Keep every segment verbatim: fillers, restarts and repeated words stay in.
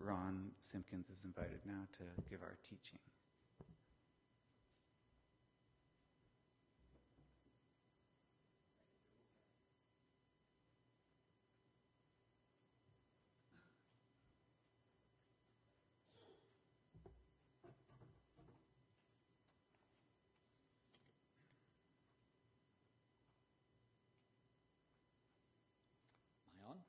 Ron Simpkins is invited now to give our teaching. Am I on?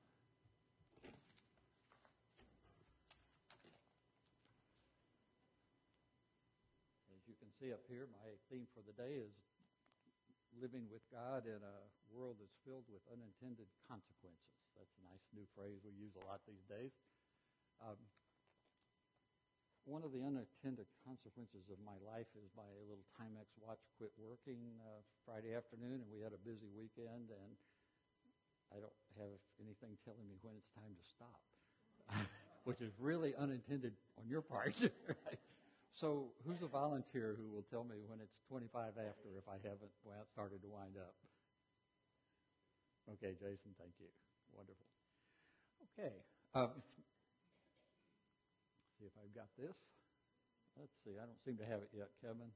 As you can see up here, my theme for the day is living with God in a world that's filled with unintended consequences. That's a nice new phrase we use a lot these days. Um, one of the unintended consequences of my life is my little Timex watch quit working uh, Friday afternoon, and we had a busy weekend, and I don't have anything telling me when it's time to stop, which is really unintended on your part. Right? So who's a volunteer who will tell me when it's twenty-five after if I haven't started to wind up? Okay, Jason, thank you. Wonderful. Okay. Um, see if I've got this. Let's see. I don't seem to have it yet, Kevin.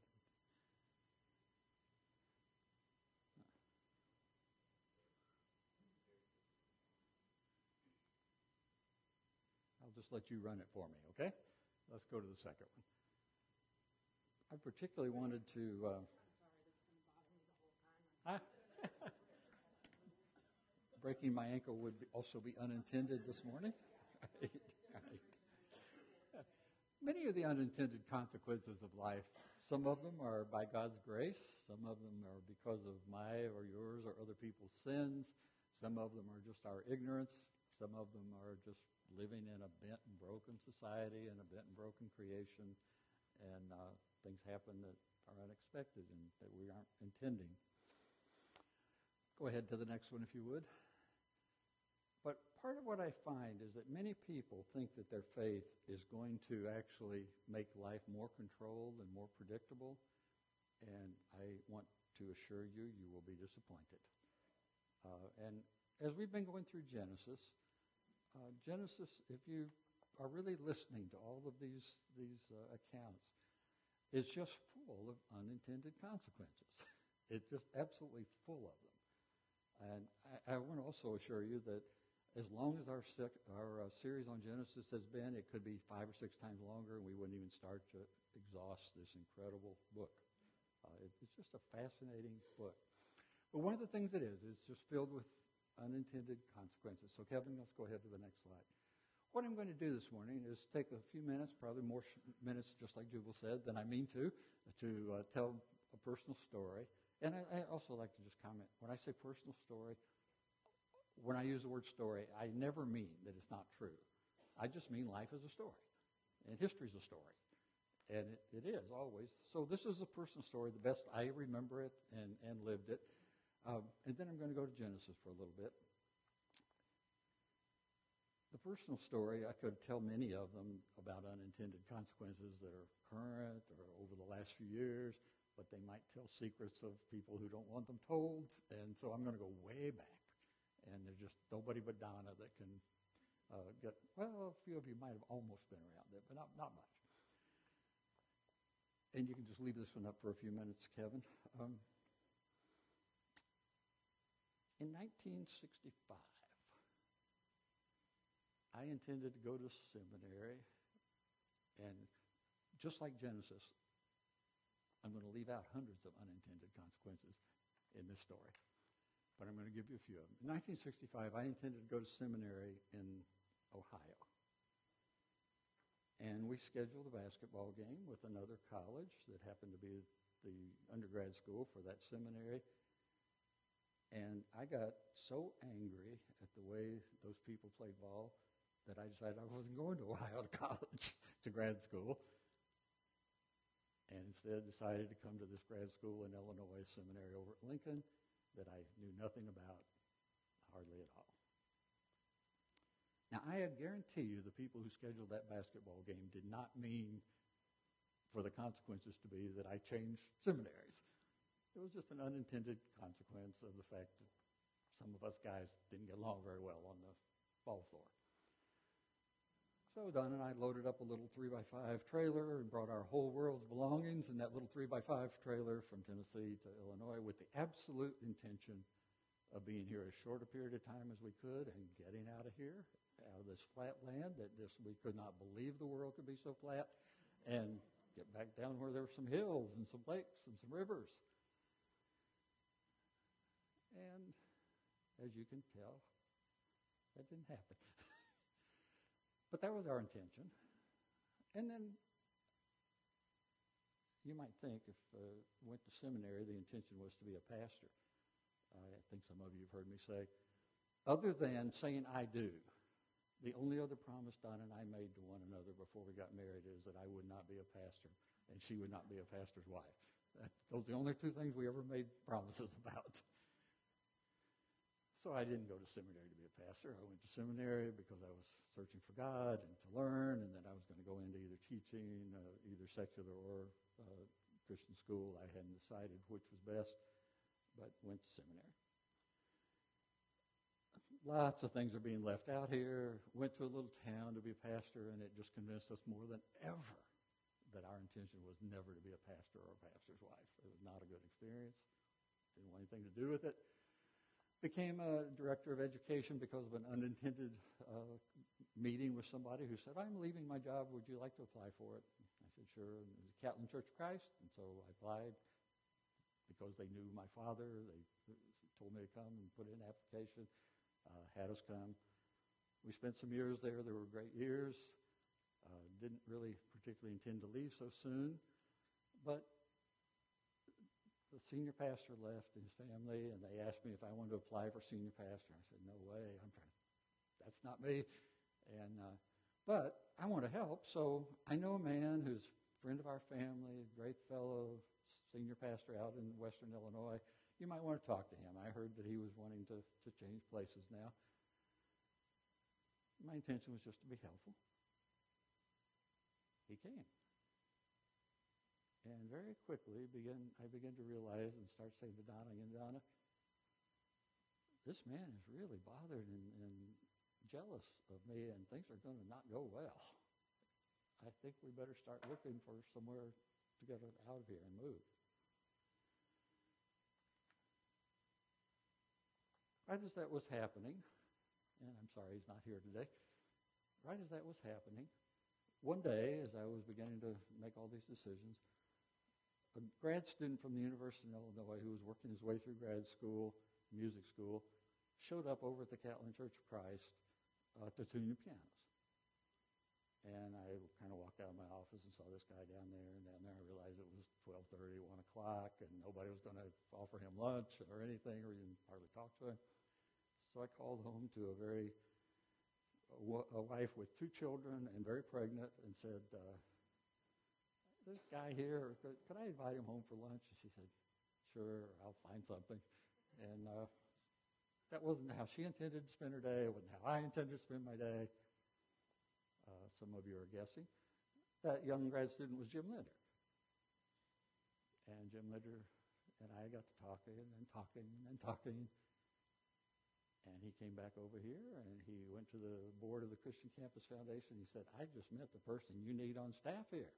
I'll just let you run it for me, okay? Let's go to the second one. I particularly wanted to... Uh, I'm sorry, this is going to bother me the whole time. huh? Breaking my ankle would be also be unintended this morning. Right, right. Many of the unintended consequences of life, some of them are by God's grace, some of them are because of my or yours or other people's sins, some of them are just our ignorance, some of them are just living in a bent and broken society and a bent and broken creation, and uh, things happen that are unexpected and that we aren't intending. Go ahead to the next one if you would. But part of what I find is that many people think that their faith is going to actually make life more controlled and more predictable, and I want to assure you, you will be disappointed. Uh, and as we've been going through Genesis, uh, Genesis, if you are really listening to all of these, these uh, accounts, it's just full of unintended consequences. It's just absolutely full of them. And I, I want to also assure you that as long as our, sec, our uh, series on Genesis has been, it could be five or six times longer, and we wouldn't even start to exhaust this incredible book. Uh, it, it's just a fascinating book. But one of the things it is, it's just filled with unintended consequences. So, Kevin, let's go ahead to the next slide. What I'm going to do this morning is take a few minutes, probably more sh- minutes, just like Jubal said, than I mean to, to uh, tell a personal story. And I, I also like to just comment, when I say personal story, when I use the word story, I never mean that it's not true. I just mean life is a story, and history is a story. And it, it is always. So this is a personal story, the best I remember it and, and lived it. Um, and then I'm going to go to Genesis for a little bit. The personal story, I could tell many of them about unintended consequences that are current or over the last few years, but they might tell secrets of people who don't want them told. And so I'm going to go way back. And there's just nobody but Donna that can uh, get, well, a few of you might have almost been around it, but not, not much. And you can just leave this one up for a few minutes, Kevin. Um, in nineteen sixty-five, I intended to go to seminary, and just like Genesis, I'm going to leave out hundreds of unintended consequences in this story. But I'm going to give you a few of them. In nineteen sixty-five, I intended to go to seminary in Ohio. And we scheduled a basketball game with another college that happened to be the undergrad school for that seminary. And I got so angry at the way those people played ball that I decided I wasn't going to Ohio to college, to grad school. And instead decided to come to this grad school in Illinois, seminary over at Lincoln, that I knew nothing about, hardly at all. Now, I guarantee you the people who scheduled that basketball game did not mean for the consequences to be that I changed seminaries. It was just an unintended consequence of the fact that some of us guys didn't get along very well on the ball floor. So Don and I loaded up a little three by five trailer and brought our whole world's belongings in that little three by five trailer from Tennessee to Illinois with the absolute intention of being here as short a period of time as we could and getting out of here, out of this flat land that just we could not believe the world could be so flat, and get back down where there were some hills and some lakes and some rivers. And as you can tell, that didn't happen. But that was our intention. And then you might think if uh, went to seminary, the intention was to be a pastor. I think some of you have heard me say, other than saying I do, the only other promise Don and I made to one another before we got married is that I would not be a pastor and she would not be a pastor's wife. That, those are the only two things we ever made promises about. So I didn't go to seminary to be a pastor. I went to seminary because I was searching for God and to learn, and then I was going to go into either teaching, uh, either secular or uh, Christian school. I hadn't decided which was best, but went to seminary. Lots of things are being left out here. Went to a little town to be a pastor, and it just convinced us more than ever that our intention was never to be a pastor or a pastor's wife. It was not a good experience. Didn't want anything to do with it. Became a director of education because of an unintended uh, meeting with somebody who said, I'm leaving my job. Would you like to apply for it? I said, sure. And it was Catlin Church of Christ. And so I applied because they knew my father. They told me to come and put in an application, uh, had us come. We spent some years there. They were great years. Uh, didn't really particularly intend to leave so soon. But the senior pastor left his family, and they asked me if I wanted to apply for senior pastor. I said, no way. I'm trying. That's not me. And uh, but I want to help. So I know a man who's a friend of our family, a great fellow, senior pastor out in western Illinois. You might want to talk to him. I heard that he was wanting to, to change places now. My intention was just to be helpful. He came. And very quickly, begin, I began to realize and start saying to Donna and Donna, this man is really bothered and, and jealous of me, and things are going to not go well. I think we better start looking for somewhere to get out of here and move. Right as that was happening, and I'm sorry he's not here today, right as that was happening, one day as I was beginning to make all these decisions, a grad student from the University of Illinois who was working his way through grad school, music school, showed up over at the Catlin Church of Christ uh, to tune new pianos. And I kind of walked out of my office and saw this guy down there, and down there I realized it was twelve thirty, one o'clock, and nobody was going to offer him lunch or anything, or even hardly talk to him. So I called home to a very a wife with two children and very pregnant and said, uh, this guy here, could, could I invite him home for lunch? And she said, sure, I'll find something. And uh, that wasn't how she intended to spend her day. It wasn't how I intended to spend my day. Uh, some of you are guessing. That young grad student was Jim Linder. And Jim Linder and I got to talking and talking and talking. And he came back over here, and he went to the board of the Christian Campus Foundation. He said, I just met the person you need on staff here.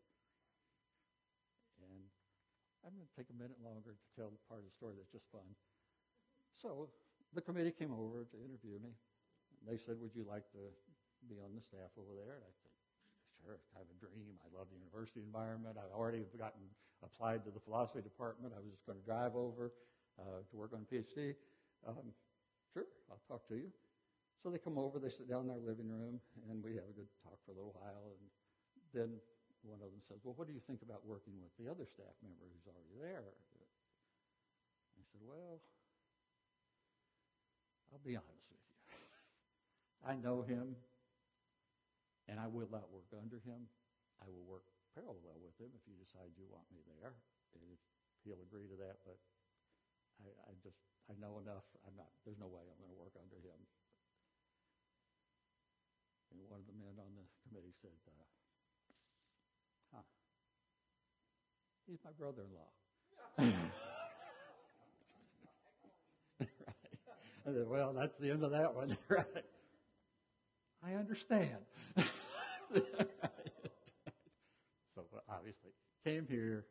And I'm going to take a minute longer to tell the part of the story that's just fun. So the committee came over to interview me. They said, would you like to be on the staff over there? And I said, sure, I have a dream. I love the university environment. I've already gotten applied to the philosophy department. I was just going to drive over uh, to work on a PhD. Um, sure, I'll talk to you. So they come over, they sit down in our living room, and we have a good talk for a little while. And then one of them says, well, what do you think about working with the other staff member who's already there? I said, well, I'll be honest with you. I know him, and I will not work under him. I will work parallel with him if you decide you want me there, and if he'll agree to that. But I, I just, I know enough. I'm not, there's no way I'm going to work under him. And one of the men on the committee said, uh, huh, he's my brother-in-law. Right. I said, well, that's the end of that one. Right. I understand. So obviously, came here.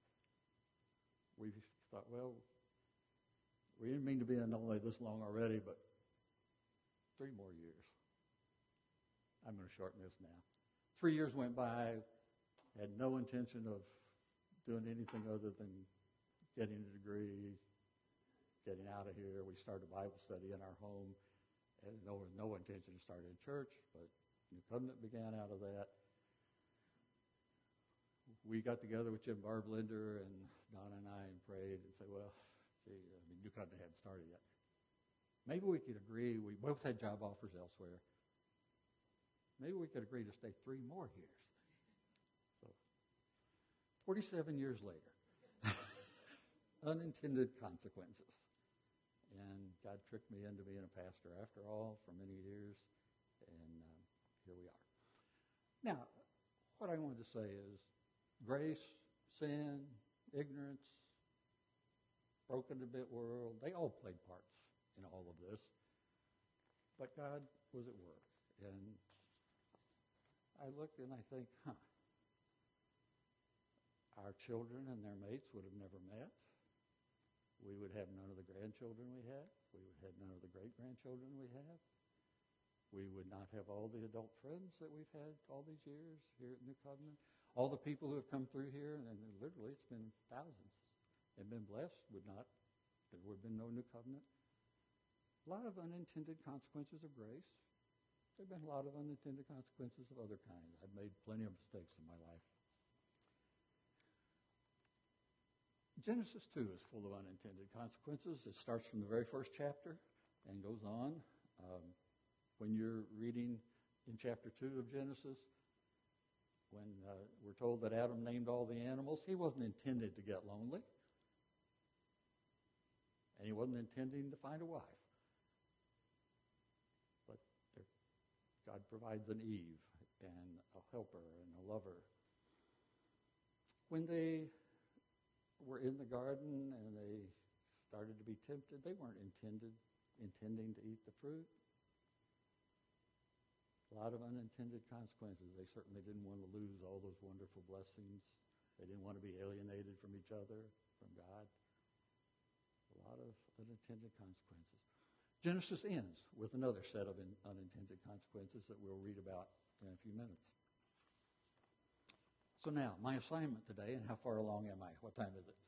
We thought, well, we didn't mean to be in L A this long already, but three more years. I'm going to shorten this now. Three years went by, had no intention of doing anything other than getting a degree, getting out of here. We started a Bible study in our home, and there was no intention to start a church, but New Covenant began out of that. We got together with Jim Barblinder and Donna and I and prayed and said, well, gee, I mean, New Covenant hadn't started yet. Maybe we could agree. We both had job offers elsewhere. Maybe we could agree to stay three more years. So, forty-seven years later, unintended consequences. And God tricked me into being a pastor after all for many years, and um, here we are. Now, what I wanted to say is grace, sin, ignorance, broken a bit world, they all played parts in all of this. But God was at work. And I look and I think, huh, our children and their mates would have never met. We would have none of the grandchildren we have. We would have none of the great-grandchildren we have. We would not have all the adult friends that we've had all these years here at New Covenant. All the people who have come through here, and literally it's been thousands, and been blessed, would not, there would have been no New Covenant. A lot of unintended consequences of grace. There have been a lot of unintended consequences of other kinds. I've made plenty of mistakes in my life. Genesis two is full of unintended consequences. It starts from the very first chapter and goes on. Um, when you're reading in chapter two of Genesis, when uh, we're told that Adam named all the animals, he wasn't intended to get lonely. And he wasn't intending to find a wife. But there, God provides an Eve and a helper and a lover. When they were in the garden and they started to be tempted, they weren't intended, intending to eat the fruit. A lot of unintended consequences. They certainly didn't want to lose all those wonderful blessings. They didn't want to be alienated from each other, from God. A lot of unintended consequences. Genesis ends with another set of in, unintended consequences that we'll read about in a few minutes. So now, my assignment today, and how far along am I? What time is it?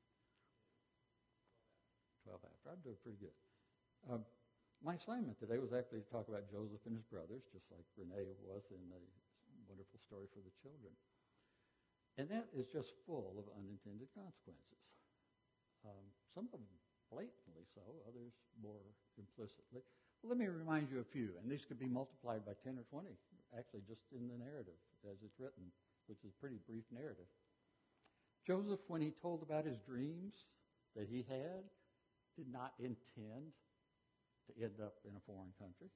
twelve after. I'm doing pretty good. Um, my assignment today was actually to talk about Joseph and his brothers, just like Renee was in the wonderful story for the children. And that is just full of unintended consequences. Um, some of them blatantly so, others more implicitly. Well, let me remind you of a few, and these could be multiplied by ten or twenty, actually just in the narrative as it's written, which is a pretty brief narrative. Joseph, when he told about his dreams that he had, did not intend to end up in a foreign country.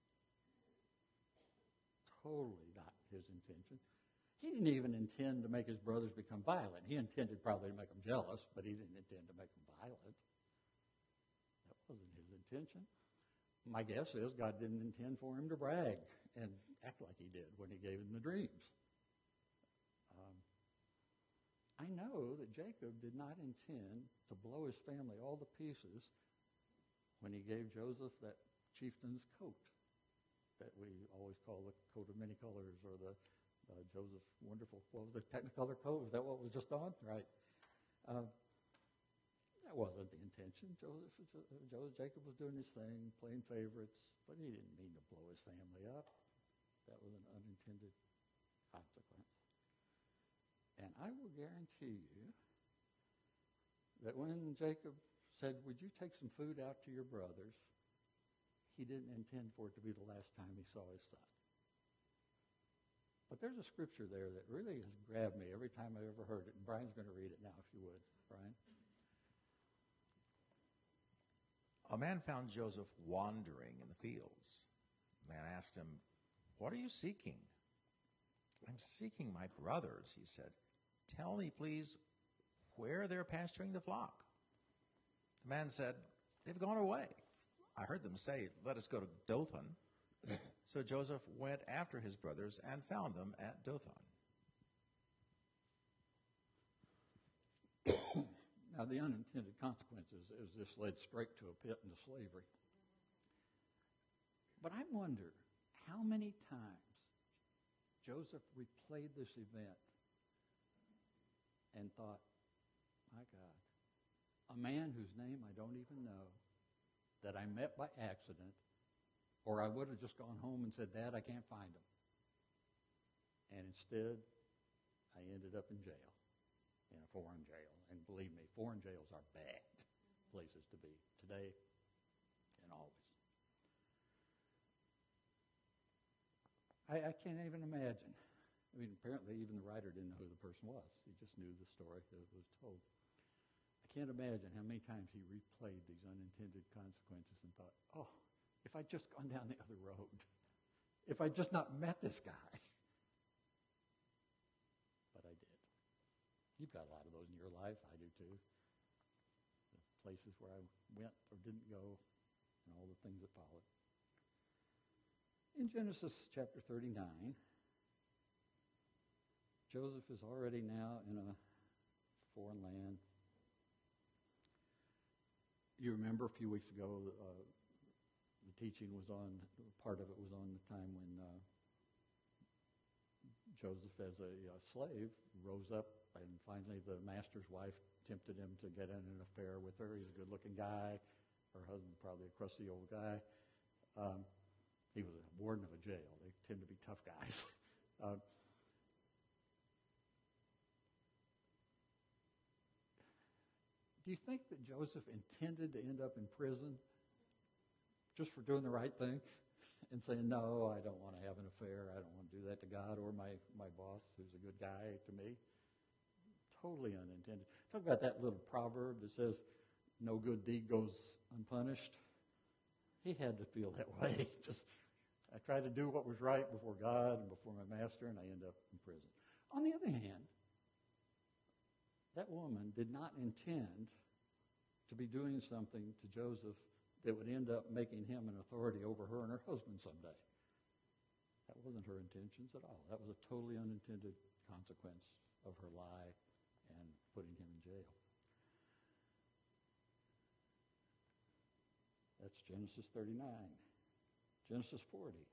Totally not his intention. He didn't even intend to make his brothers become violent. He intended probably to make them jealous, but he didn't intend to make them violent. That wasn't his intention. My guess is God didn't intend for him to brag and act like he did when he gave him the dreams. Um, I know that Jacob did not intend to blow his family all to pieces when he gave Joseph that chieftain's coat that we always call the coat of many colors, or the uh, Joseph wonderful, what was the Technicolor coat? Was that what was just on? Right. Uh, that wasn't the intention. Joseph, Joseph, Jacob was doing his thing, playing favorites, but he didn't mean to blow his family up. That was an unintended consequence. And I will guarantee you that when Jacob said, would you take some food out to your brothers, he didn't intend for it to be the last time he saw his son. But there's a scripture there that really has grabbed me every time I've ever heard it. And Brian's going to read it now, if you would. Brian? A man found Joseph wandering in the fields. The man asked him, what are you seeking? I'm seeking my brothers, he said. Tell me, please, where they're pasturing the flock. The man said, they've gone away. I heard them say, let us go to Dothan. So Joseph went after his brothers and found them at Dothan. Now, the unintended consequences is this led straight to a pit into slavery. But I wonder how many times Joseph replayed this event and thought, my God, a man whose name I don't even know, that I met by accident, or I would have just gone home and said, Dad, I can't find him. And instead, I ended up in jail, in a foreign jail. And believe me, foreign jails are bad places to be today and always. I, I can't even imagine. I mean, apparently even the writer didn't know who the person was. He just knew the story that was told. I can't imagine how many times he replayed these unintended consequences and thought, oh, if I'd just gone down the other road, if I'd just not met this guy. But I did. You've got a lot of those in your life. I do too. The places where I went or didn't go and all the things that followed. In Genesis chapter thirty-nine, Joseph is already now in a foreign land. You remember a few weeks ago, uh, the teaching was on, part of it was on the time when uh, Joseph, as a uh, slave, rose up, and finally the master's wife tempted him to get in an affair with her. He's a good-looking guy. Her husband, probably a crusty old guy. Um, he was a warden of a jail. They tend to be tough guys. uh, Do you think that Joseph intended to end up in prison just for doing the right thing and saying, no, I don't want to have an affair. I don't want to do that to God or my, my boss, who's a good guy to me? Totally unintended. Talk about that little proverb that says, no good deed goes unpunished. He had to feel that way. Just, I tried to do what was right before God and before my master, and I end up in prison. On the other hand, that woman did not intend to be doing something to Joseph that would end up making him an authority over her and her husband someday. That wasn't her intentions at all. That was a totally unintended consequence of her lie and putting him in jail. That's Genesis thirty-nine. Genesis forty.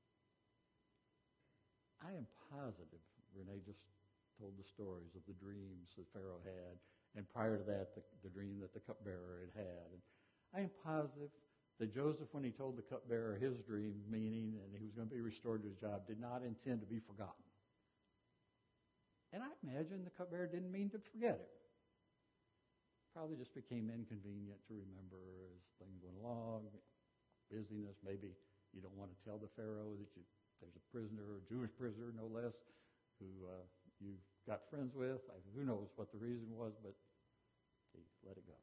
I am positive Renee just told the stories of the dreams that Pharaoh had, and prior to that, the, the dream that the cupbearer had had. And I am positive that Joseph, when he told the cupbearer his dream meaning and he was going to be restored to his job, did not intend to be forgotten. And I imagine the cupbearer didn't mean to forget it. Probably just became inconvenient to remember as things went along, busyness. Maybe you don't want to tell the Pharaoh that you, there's a prisoner, a Jewish prisoner no less, who uh, you got friends with. I, who knows what the reason was, but he let it go.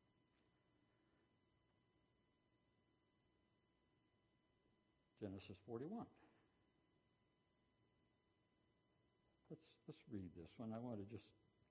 Genesis forty-one. Let's let's read this one. I want to just.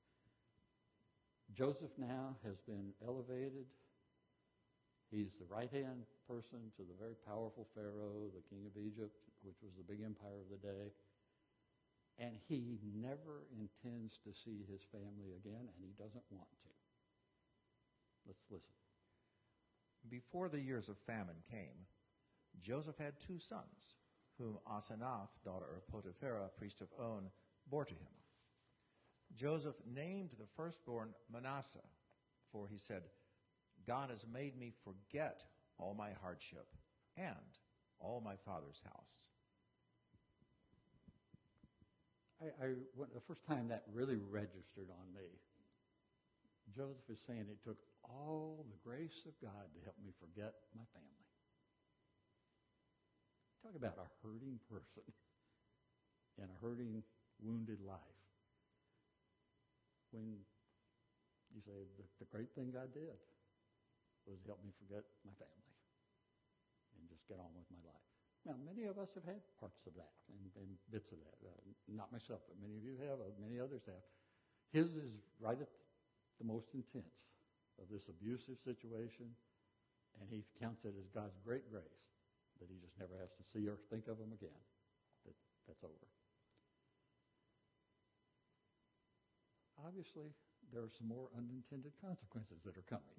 Joseph now has been elevated. He's the right-hand person to the very powerful Pharaoh, the king of Egypt, which was the big empire of the day. And he never intends to see his family again, and he doesn't want to. Let's listen. Before the years of famine came, Joseph had two sons, whom Asenath, daughter of Potipharah, priest of On, bore to him. Joseph named the firstborn Manasseh, for he said, God has made me forget all my hardship and all my father's house. I, I, when, the first time that really registered on me, Joseph is saying it took all the grace of God to help me forget my family. Talk about a hurting person and a hurting, wounded life. When you say the, the great thing God did was help me forget my family and just get on with my life. Now, many of us have had parts of that and, and bits of that. Uh, not myself, but many of you have, uh, many others have. His is right at the most intense of this abusive situation, and he counts it as God's great grace that he just never has to see or think of them again, that that's over. Obviously, there are some more unintended consequences that are coming.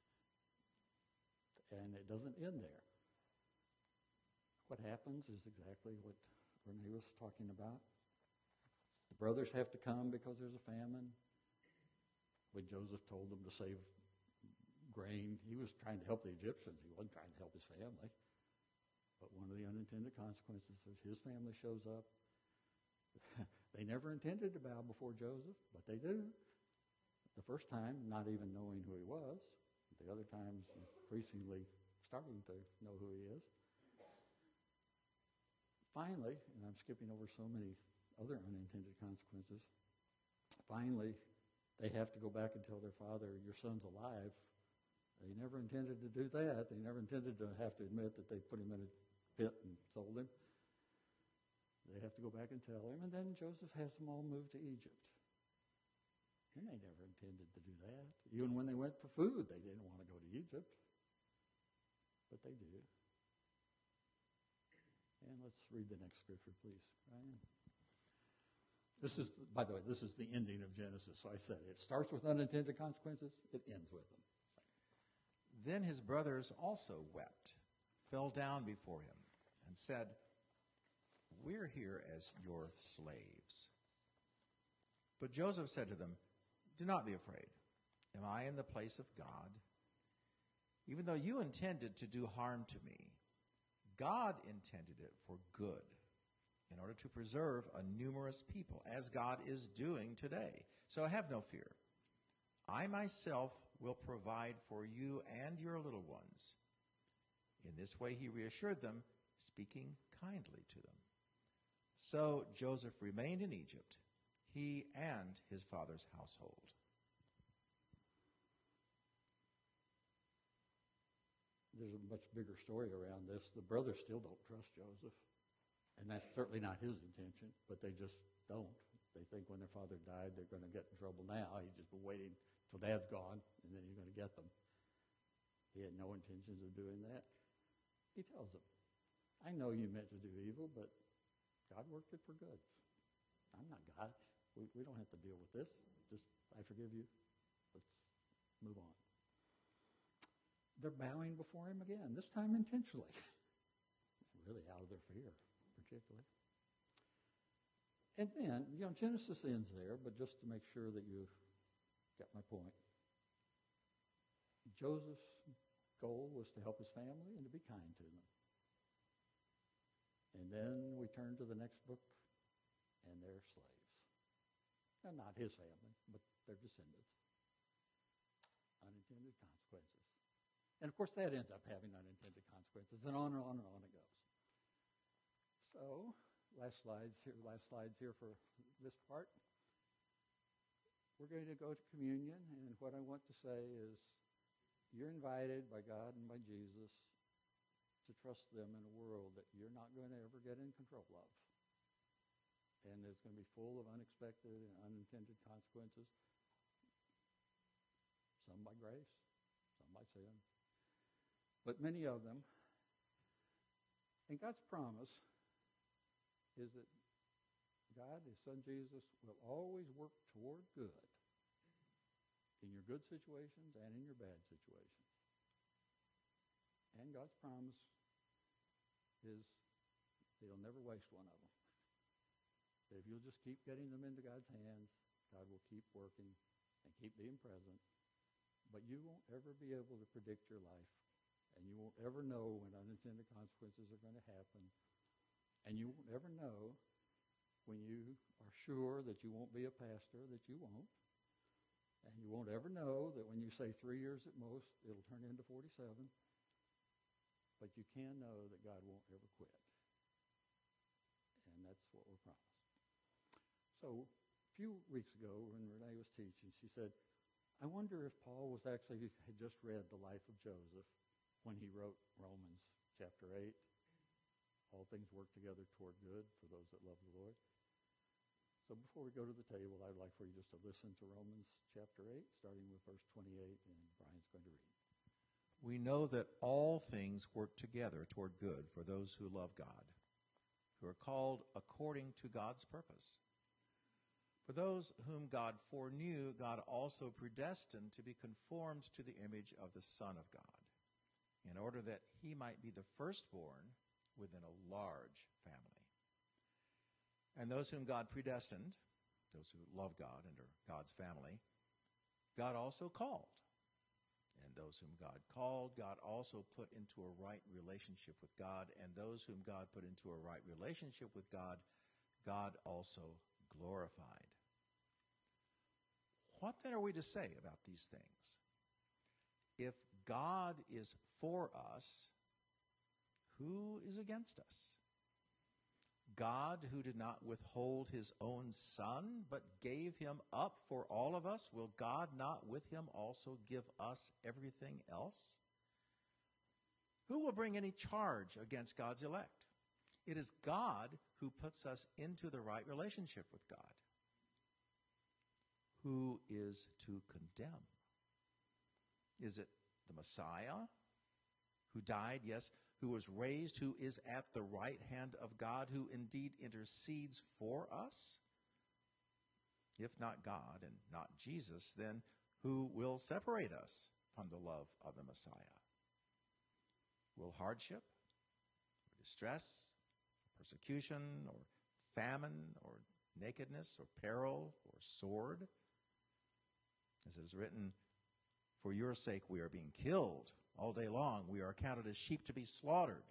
And it doesn't end there. What happens is exactly what Renee was talking about. The brothers have to come because there's a famine. When Joseph told them to save grain, he was trying to help the Egyptians. He wasn't trying to help his family. But one of the unintended consequences is his family shows up. They never intended to bow before Joseph, but they do. The first time, not even knowing who he was. The other times, increasingly starting to know who he is. Finally, and I'm skipping over so many other unintended consequences, finally, they have to go back and tell their father, your son's alive. They never intended to do that. They never intended to have to admit that they put him in a pit and sold him. They have to go back and tell him, and then Joseph has them all move to Egypt. And they never intended to do that. Even when they went for food, they didn't want to go to Egypt. But they do. And let's read the next scripture, please, Ryan. This is, by the way, this is the ending of Genesis. So I said it starts with unintended consequences. It ends with them. Then his brothers also wept, fell down before him, and said, we're here as your slaves. But Joseph said to them, do not be afraid. Am I in the place of God? Even though you intended to do harm to me, God intended it for good, in order to preserve a numerous people, as God is doing today. So have no fear. I myself will provide for you and your little ones. In this way he reassured them, speaking kindly to them. So Joseph remained in Egypt, he and his father's household. There's a much bigger story around this. The brothers still don't trust Joseph. And that's certainly not his intention, but they just don't. They think when their father died, they're going to get in trouble now. He's just been waiting till Dad's gone, and then he's going to get them. He had no intentions of doing that. He tells them, I know you meant to do evil, but God worked it for good. I'm not God. We, we don't have to deal with this. Just, I forgive you. Let's move on. They're bowing before him again, this time intentionally. Really out of their fear, particularly. And then, you know, Genesis ends there, but just to make sure that you get my point. Joseph's goal was to help his family and to be kind to them. And then we turn to the next book, and they're slaves. And not his family, but their descendants. Unintended consequences. And of course that ends up having unintended consequences, and on and on and on it goes. So, last slides here, last slides here for this part. We're going to go to communion, and what I want to say is you're invited by God and by Jesus to trust them in a world that you're not going to ever get in control of. And it's going to be full of unexpected and unintended consequences, some by grace, some by sin, but many of them. And God's promise is that God, his son Jesus, will always work toward good in your good situations and in your bad situations. And God's promise is that he'll never waste one of them. That if you'll just keep getting them into God's hands, God will keep working and keep being present. But you won't ever be able to predict your life. And you won't ever know when unintended consequences are going to happen. And you won't ever know when you are sure that you won't be a pastor, that you won't. And you won't ever know that when you say three years at most, it'll turn into forty-seven. But you can know that God won't ever quit. And that's what we're promised. So a few weeks ago when Renee was teaching, she said, I wonder if Paul was actually had just read the life of Joseph when he wrote Romans chapter eight. All things work together toward good for those that love the Lord. So before we go to the table, I'd like for you just to listen to Romans chapter eight, starting with verse twenty-eight, and Brian's going to read. we know that all things work together toward good for those who love God, who are called according to God's purpose. For those whom God foreknew, God also predestined to be conformed to the image of the Son of God, in order that he might be the firstborn within a large family. And those whom God predestined, those who love God and are God's family, God also called. And those whom God called, God also put into a right relationship with God. And those whom God put into a right relationship with God, God also glorified. What then are we to say about these things? If God is for us, who is against us? God, who did not withhold his own Son, but gave him up for all of us, will God not with him also give us everything else? Who will bring any charge against God's elect? It is God who puts us into the right relationship with God. Who is to condemn? Is it the Messiah, who died, yes, who was raised, who is at the right hand of God, who indeed intercedes for us? If not God and not Jesus, then who will separate us from the love of the Messiah? Will hardship, or distress, or persecution, or famine, or nakedness, or peril, or sword? As it is written, for your sake we are being killed. All day long we are accounted as sheep to be slaughtered.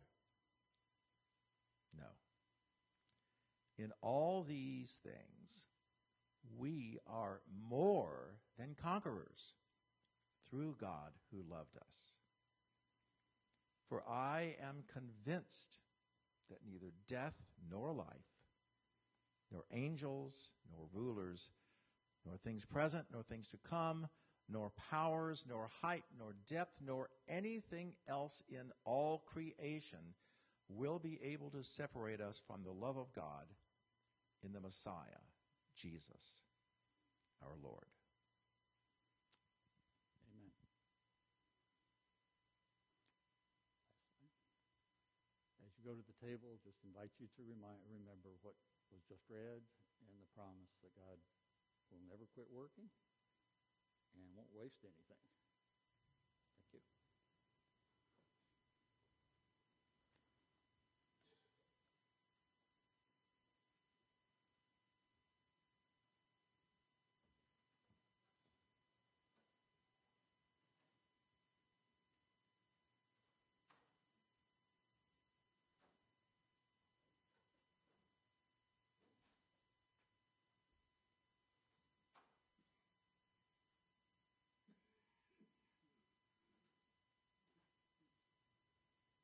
No. In all these things, we are more than conquerors through God who loved us. For I am convinced that neither death nor life, nor angels, nor rulers, nor things present, nor things to come, nor powers, nor height, nor depth, nor anything else in all creation will be able to separate us from the love of God in the Messiah, Jesus, our Lord. Amen. As you go to the table, just invite you to remind, remember what was just read and the promise that God will never quit working and won't waste anything.